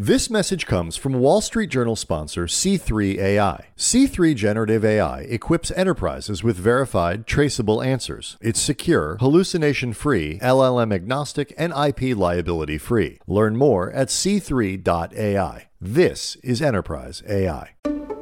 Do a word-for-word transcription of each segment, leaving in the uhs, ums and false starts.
This message comes from Wall Street Journal sponsor C three A I. C three Generative A I equips enterprises with verified, traceable answers. It's secure, hallucination-free, L L M-agnostic, and I P liability-free. Learn more at c three dot a i. This is Enterprise A I.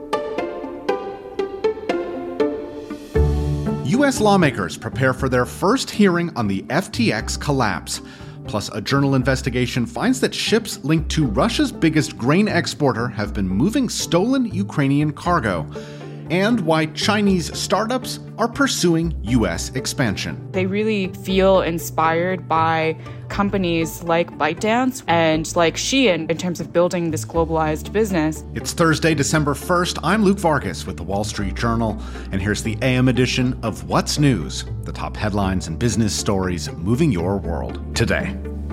U S lawmakers prepare for their first hearing on the F T X collapse. Plus, a journal investigation finds that ships linked to Russia's biggest grain exporter have been moving stolen Ukrainian cargo. And why Chinese startups are pursuing U S expansion. They really feel inspired by companies like ByteDance and like Shein in terms of building this globalized business. It's Thursday, December first. I'm Luke Vargas with the Wall Street Journal, and here's the A M edition of What's News, the top headlines and business stories moving your world today.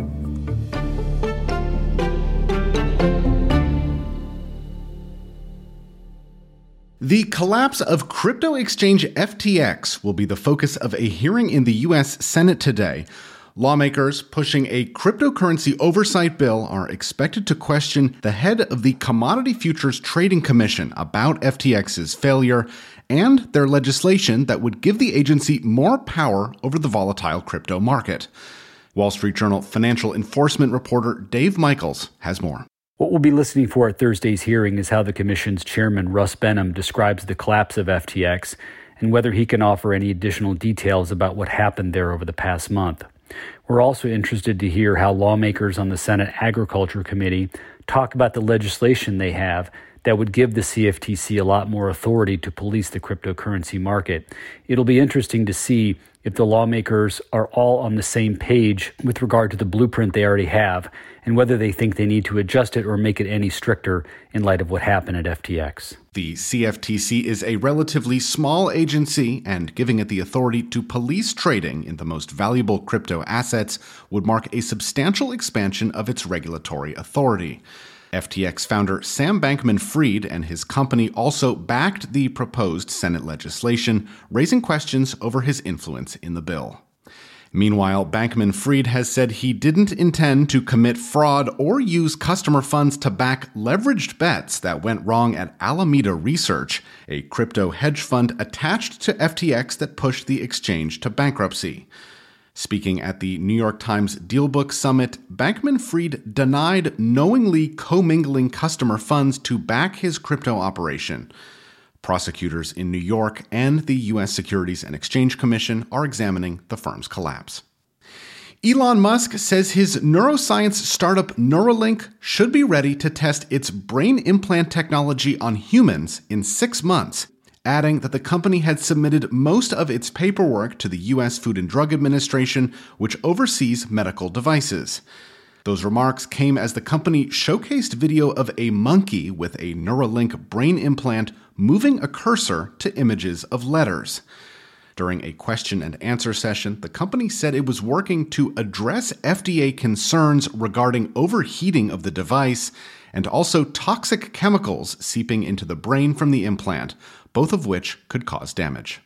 The collapse of crypto exchange F T X will be the focus of a hearing in the U S Senate today. Lawmakers pushing a cryptocurrency oversight bill are expected to question the head of the Commodity Futures Trading Commission about F T X's failure and their legislation that would give the agency more power over the volatile crypto market. Wall Street Journal financial enforcement reporter Dave Michaels has more. What we'll be listening for at Thursday's hearing is how the commission's chairman, Russ Benham, describes the collapse of F T X and whether he can offer any additional details about what happened there over the past month. We're also interested to hear how lawmakers on the Senate Agriculture Committee talk about the legislation they have that would give the C F T C a lot more authority to police the cryptocurrency market. It'll be interesting to see if the lawmakers are all on the same page with regard to the blueprint they already have and whether they think they need to adjust it or make it any stricter in light of what happened at F T X. The C F T C is a relatively small agency, and giving it the authority to police trading in the most valuable crypto assets would mark a substantial expansion of its regulatory authority. F T X founder Sam Bankman-Fried and his company also backed the proposed Senate legislation, raising questions over his influence in the bill. Meanwhile, Bankman-Fried has said he didn't intend to commit fraud or use customer funds to back leveraged bets that went wrong at Alameda Research, a crypto hedge fund attached to F T X that pushed the exchange to bankruptcy. Speaking at the New York Times DealBook Summit, Bankman-Fried denied knowingly commingling customer funds to back his crypto operation. Prosecutors in New York and the U S Securities and Exchange Commission are examining the firm's collapse. Elon Musk says his neuroscience startup Neuralink should be ready to test its brain implant technology on humans in six months, adding that the company had submitted most of its paperwork to the U S Food and Drug Administration, which oversees medical devices. Those remarks came as the company showcased video of a monkey with a Neuralink brain implant moving a cursor to images of letters. During a question and answer session, the company said it was working to address F D A concerns regarding overheating of the device and also toxic chemicals seeping into the brain from the implant, both of which could cause damage.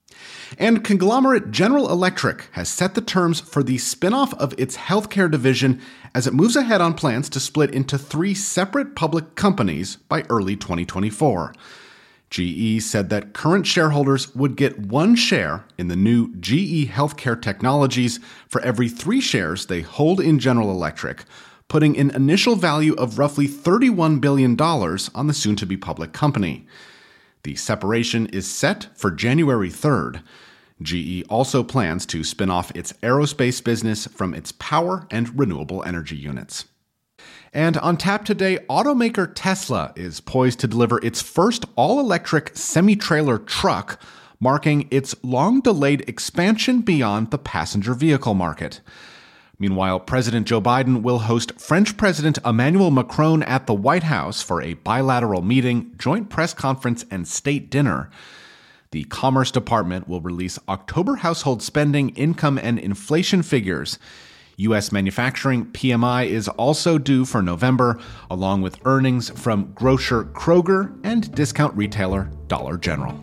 And conglomerate General Electric has set the terms for the spin-off of its healthcare division as it moves ahead on plans to split into three separate public companies by early twenty twenty-four. G E said that current shareholders would get one share in the new G E Healthcare Technologies for every three shares they hold in General Electric, putting an initial value of roughly thirty-one billion dollars on the soon-to-be public company. The separation is set for January third. G E also plans to spin off its aerospace business from its power and renewable energy units. And on tap today, automaker Tesla is poised to deliver its first all-electric semi-trailer truck, marking its long-delayed expansion beyond the passenger vehicle market. Meanwhile, President Joe Biden will host French President Emmanuel Macron at the White House for a bilateral meeting, joint press conference, and state dinner. The Commerce Department will release October household spending, income, and inflation figures. U S manufacturing P M I is also due for November, along with earnings from grocer Kroger and discount retailer Dollar General.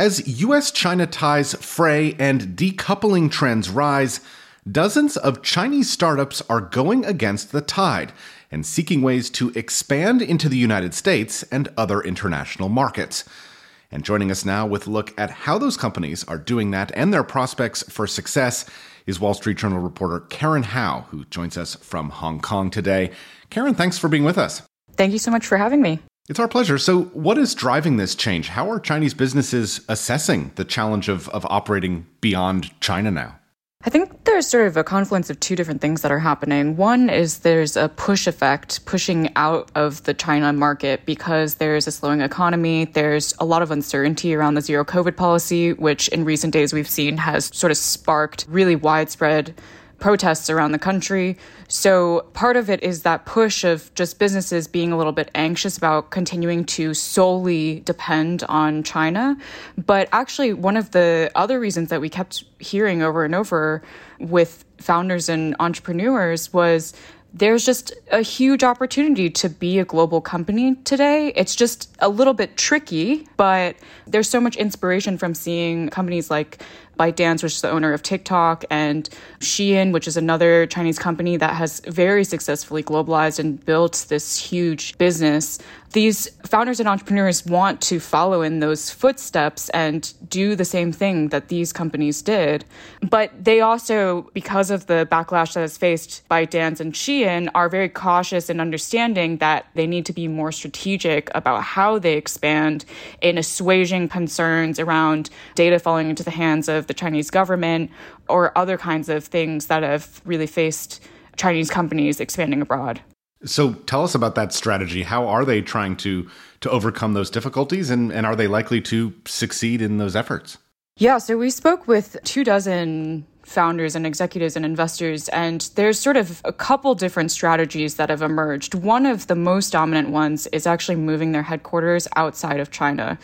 As U S-China ties fray and decoupling trends rise, dozens of Chinese startups are going against the tide and seeking ways to expand into the United States and other international markets. And joining us now with a look at how those companies are doing that and their prospects for success is Wall Street Journal reporter Karen Hao, who joins us from Hong Kong today. Karen, thanks for being with us. Thank you so much for having me. It's our pleasure. So what is driving this change? How are Chinese businesses assessing the challenge of, of operating beyond China now? I think there's sort of a confluence of two different things that are happening. One is there's a push effect pushing out of the China market because there's a slowing economy. There's a lot of uncertainty around the zero COVID policy, which in recent days we've seen has sort of sparked really widespread protests around the country. So part of it is that push of just businesses being a little bit anxious about continuing to solely depend on China. But actually, one of the other reasons that we kept hearing over and over with founders and entrepreneurs was there's just a huge opportunity to be a global company today. It's just a little bit tricky, but there's so much inspiration from seeing companies like ByteDance, which is the owner of TikTok, and Shein, which is another Chinese company that has very successfully globalized and built this huge business. These founders and entrepreneurs want to follow in those footsteps and do the same thing that these companies did. But they also, because of the backlash that is faced by ByteDance and Shein, are very cautious in understanding that they need to be more strategic about how they expand in assuaging concerns around data falling into the hands of the Chinese government or other kinds of things that have really faced Chinese companies expanding abroad. So tell us about that strategy. How are they trying to to overcome those difficulties, and, and are they likely to succeed in those efforts? Yeah, so we spoke with two dozen founders and executives and investors, and there's sort of a couple different strategies that have emerged. One of the most dominant ones is actually moving their headquarters outside of China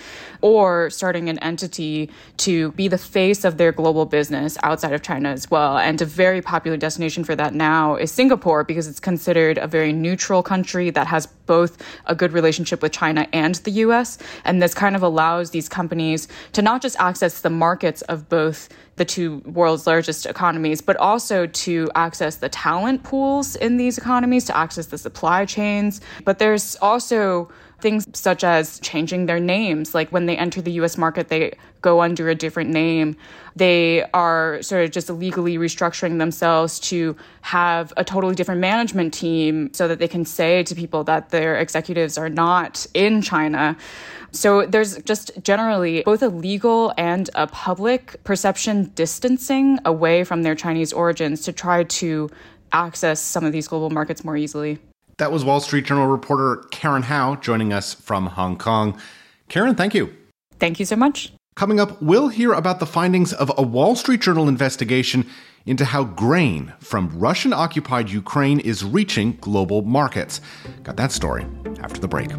or starting an entity to be the face of their global business outside of China as well. And a very popular destination for that now is Singapore because it's considered a very neutral country that has both a good relationship with China and the U S. And this kind of allows these companies to not just access the markets of both the two world's largest economies, but also to access the talent pools in these economies, to access the supply chains. But there's also things such as changing their names. Like when they enter the U S market, they go under a different name. They are sort of just legally restructuring themselves to have a totally different management team so that they can say to people that their executives are not in China. So there's just generally both a legal and a public perception distancing away from their Chinese origins to try to access some of these global markets more easily. That was Wall Street Journal reporter Karen Hao joining us from Hong Kong. Karen, thank you. Thank you so much. Coming up, we'll hear about the findings of a Wall Street Journal investigation into how grain from Russian-occupied Ukraine is reaching global markets. Got that story after the break.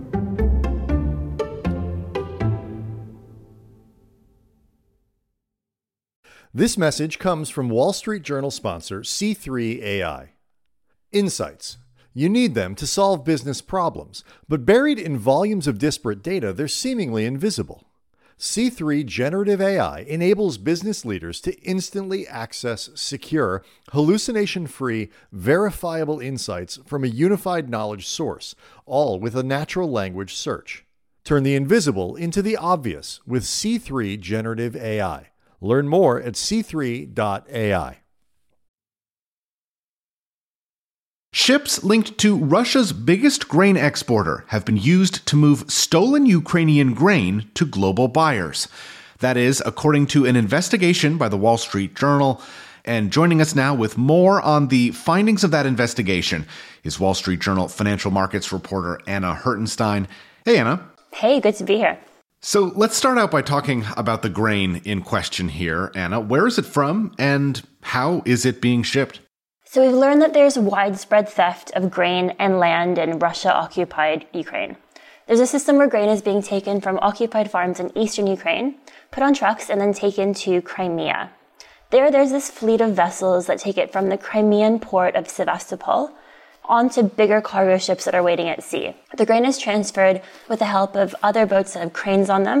This message comes from Wall Street Journal sponsor C three A I. Insights. You need them to solve business problems, but buried in volumes of disparate data, they're seemingly invisible. C three Generative A I enables business leaders to instantly access secure, hallucination-free, verifiable insights from a unified knowledge source, all with a natural language search. Turn the invisible into the obvious with C three Generative A I. Learn more at c three dot a i. Ships linked to Russia's biggest grain exporter have been used to move stolen Ukrainian grain to global buyers. That is, according to an investigation by the Wall Street Journal. And joining us now with more on the findings of that investigation is Wall Street Journal financial markets reporter Anna Hertenstein. Hey, Anna. Hey, good to be here. So let's start out by talking about the grain in question here. Anna, where is it from and how is it being shipped? So we've learned that there's widespread theft of grain and land in Russia-occupied Ukraine. There's a system where grain is being taken from occupied farms in eastern Ukraine, put on trucks, and then taken to Crimea. There, there's this fleet of vessels that take it from the Crimean port of Sevastopol onto bigger cargo ships that are waiting at sea. The grain is transferred with the help of other boats that have cranes on them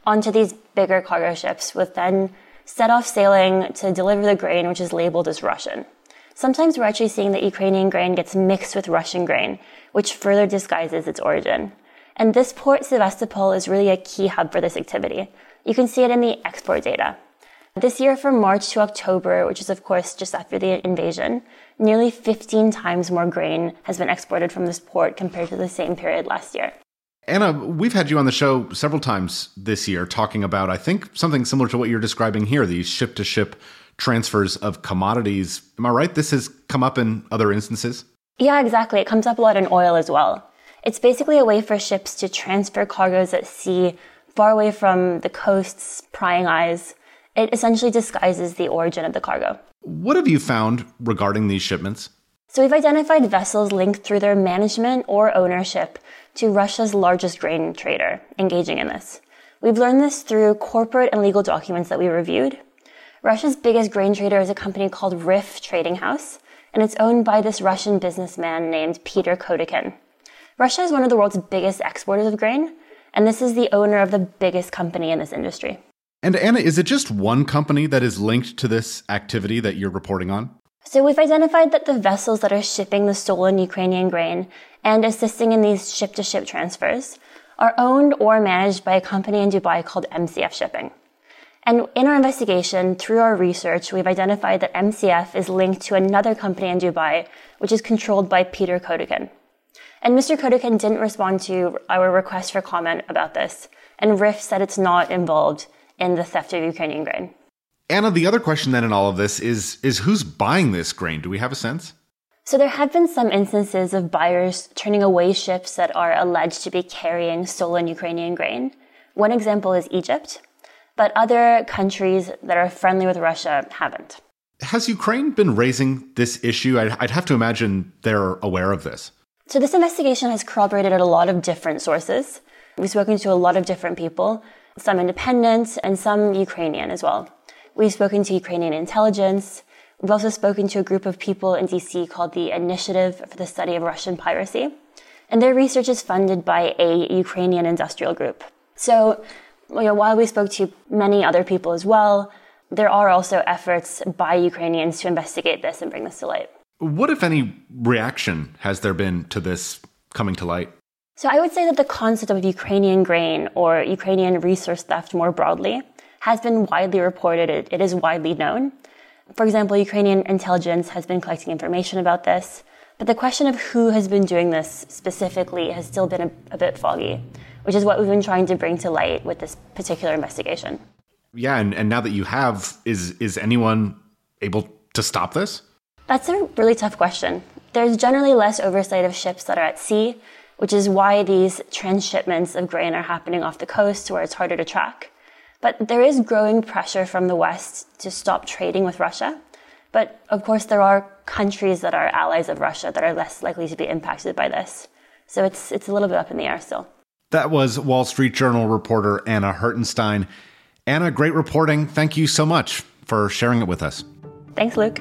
onto these bigger cargo ships, with then set off sailing to deliver the grain, which is labeled as Russian. Sometimes we're actually seeing that Ukrainian grain gets mixed with Russian grain, which further disguises its origin. And this port, Sevastopol, is really a key hub for this activity. You can see it in the export data. This year, from March to October, which is of course just after the invasion, nearly fifteen times more grain has been exported from this port compared to the same period last year. Anna, we've had you on the show several times this year talking about, I think, something similar to what you're describing here, these ship-to-ship transfers of commodities. Am I right? This has come up in other instances? Yeah, exactly. It comes up a lot in oil as well. It's basically a way for ships to transfer cargoes at sea far away from the coast's prying eyes. It essentially disguises the origin of the cargo. What have you found regarding these shipments? So we've identified vessels linked through their management or ownership to Russia's largest grain trader engaging in this. We've learned this through corporate and legal documents that we reviewed. Russia's biggest grain trader is a company called R I F Trading House, and it's owned by this Russian businessman named Peter Kotykin. Russia is one of the world's biggest exporters of grain, and this is the owner of the biggest company in this industry. And Anna, is it just one company that is linked to this activity that you're reporting on? So we've identified that the vessels that are shipping the stolen Ukrainian grain and assisting in these ship-to-ship transfers are owned or managed by a company in Dubai called M C F Shipping. And in our investigation, through our research, we've identified that M C F is linked to another company in Dubai, which is controlled by Peter Kotykin. And Mister Kotykin didn't respond to our request for comment about this, and R I F said it's not involved in the theft of Ukrainian grain. Anna, the other question then in all of this is, is who's buying this grain? Do we have a sense? So there have been some instances of buyers turning away ships that are alleged to be carrying stolen Ukrainian grain. One example is Egypt, but other countries that are friendly with Russia haven't. Has Ukraine been raising this issue? I'd, I'd have to imagine they're aware of this. So this investigation has corroborated a lot of different sources. We've spoken to a lot of different people, some independent and some Ukrainian as well. We've spoken to Ukrainian intelligence. We've also spoken to a group of people in D C called the Initiative for the Study of Russian Piracy. And their research is funded by a Ukrainian industrial group. So, you know, while we spoke to many other people as well, there are also efforts by Ukrainians to investigate this and bring this to light. What, if any, reaction has there been to this coming to light? So I would say that the concept of Ukrainian grain or Ukrainian resource theft more broadly has been widely reported. It, it is widely known. For example, Ukrainian intelligence has been collecting information about this, but the question of who has been doing this specifically has still been a, a bit foggy, which is what we've been trying to bring to light with this particular investigation. Yeah, and, and now that you have, is is anyone able to stop this? That's a really tough question. There's generally less oversight of ships that are at sea, which is why these transshipments of grain are happening off the coast where it's harder to track. But there is growing pressure from the West to stop trading with Russia. But of course, there are countries that are allies of Russia that are less likely to be impacted by this. So it's it's a little bit up in the air still. That was Wall Street Journal reporter Anna Hertenstein. Anna, great reporting. Thank you so much for sharing it with us. Thanks, Luke.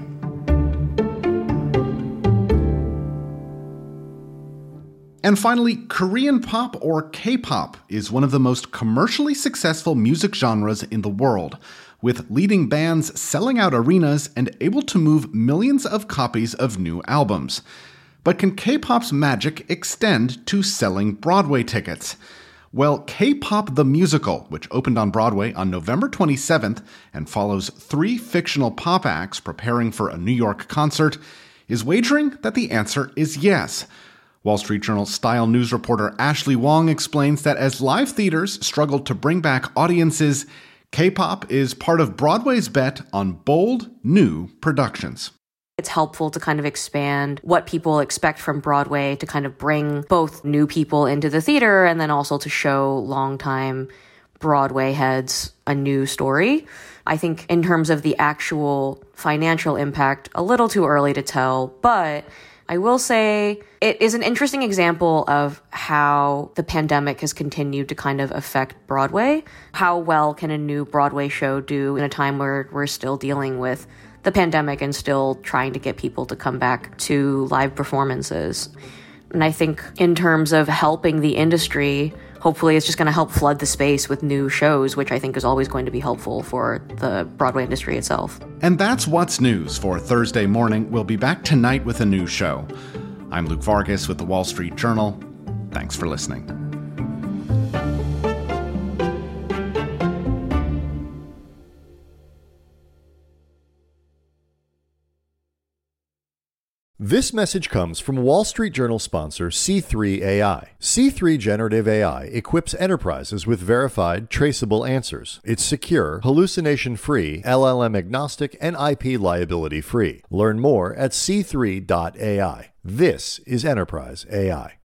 And finally, Korean pop, or K-pop, is one of the most commercially successful music genres in the world, with leading bands selling out arenas and able to move millions of copies of new albums. But can K-pop's magic extend to selling Broadway tickets? Well, K-pop the Musical, which opened on Broadway on November twenty-seventh and follows three fictional pop acts preparing for a New York concert, is wagering that the answer is yes. Wall Street Journal style news reporter Ashley Wong explains that as live theaters struggle to bring back audiences, K-pop is part of Broadway's bet on bold, new productions. It's helpful to kind of expand what people expect from Broadway, to kind of bring both new people into the theater and then also to show longtime Broadway heads a new story. I think in terms of the actual financial impact, a little too early to tell, but I will say it is an interesting example of how the pandemic has continued to kind of affect Broadway. How well can a new Broadway show do in a time where we're still dealing with the pandemic and still trying to get people to come back to live performances? And I think in terms of helping the industry, hopefully it's just going to help flood the space with new shows, which I think is always going to be helpful for the Broadway industry itself. And that's What's News for Thursday morning. We'll be back tonight with a new show. I'm Luke Vargas with The Wall Street Journal. Thanks for listening. This message comes from Wall Street Journal sponsor C three A I. C three Generative A I equips enterprises with verified, traceable answers. It's secure, hallucination-free, L L M-agnostic, and I P liability-free. Learn more at c three dot A I. This is Enterprise A I.